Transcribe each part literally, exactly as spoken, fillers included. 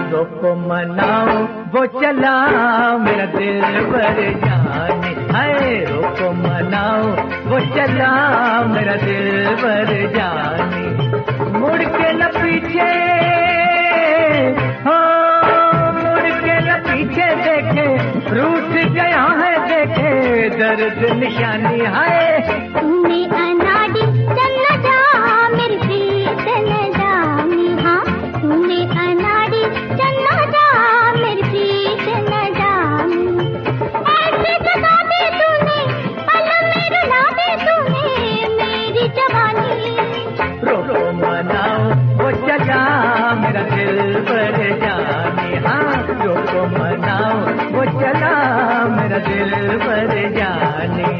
रोको मनाओ वो चला मेरा दिल भर जाने, हाय रोको मनाओ वो चला मेरा दिल भर जाने। मुड़ के न पीछे हो, मुड़ के न पीछे देखे, रूठ गया है देखे दर्द निशानी। हाय तूने अनाड़ी चल न जा मेरी प्रीत न जानी, हाँ तूने अनाड़ी चल न जा मेरी प्रीत न जानी। ऐसे जगा दे तूने पल में रुला दे तूने मेरी जवानी। रोको मनाओ वो चला मेरा दिल भर जाने, हाँ रोको मनाओ वो चला मेरा दिल भर जाने।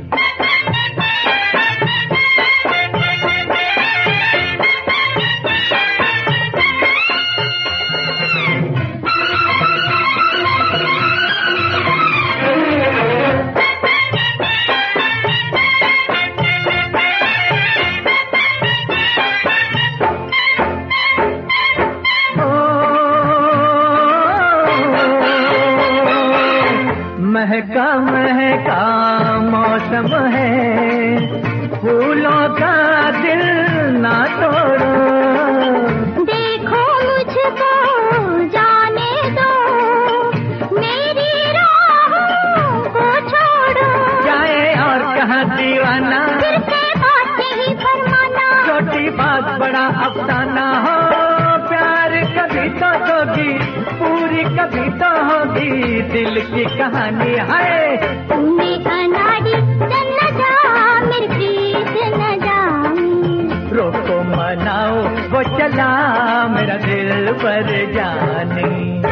महका महका मौसम है, फूलों का दिल ना तोड़ो। देखो मुझको जाने दो, मेरी राहों को छोड़ो। जाए और कहाँ दीवाना, फिर से बात ही फरमाना। छोटी बात बड़ा अफसाना हो, प्यार कभी तो होगी पूरी कभी तो होगी दिल की कहानी। है तूने अनाड़ी चल न जा मेरी प्रीत न जानी। रोको मनाओ वो चला मेरा दिल भर जाने।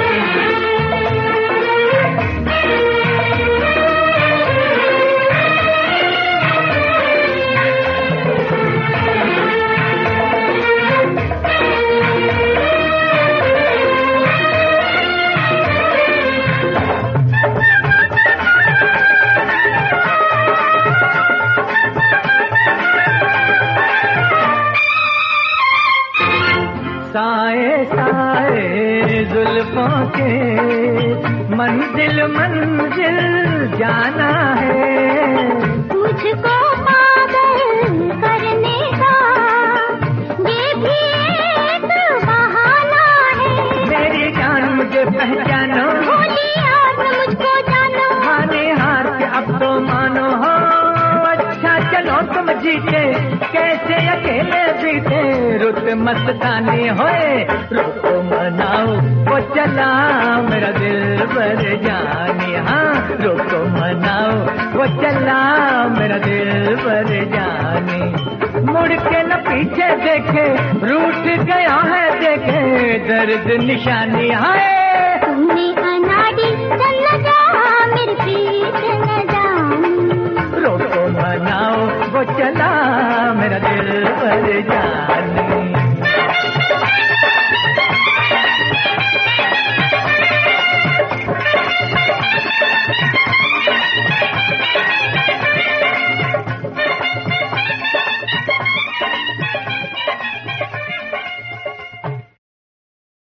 साए साए जुल्फों के मंजिल मंजिल जाना है। मुझको पागल करने का ये भी एक बहाना है। मेरी जान मुझे पहचानो, भोली यार मुझको जानो। हाने हार के अब तो मानो हो, अच्छा चलो तुम जीते कैसे अकेले बीते रुत मस्तानी होए। रोको मनाओ वो चला मेरा दिल भर जाने, हाँ रोको मनाओ वो चला मेरा दिल भर जाने। मुड़ के न पीछे देखे, रूठ गया है देखे दर्द निशानी। है तूने अनाड़ी चल न जा मेरी प्रीत न जानी। रोको मनाओ वो चला मेरा दिल भर जाने।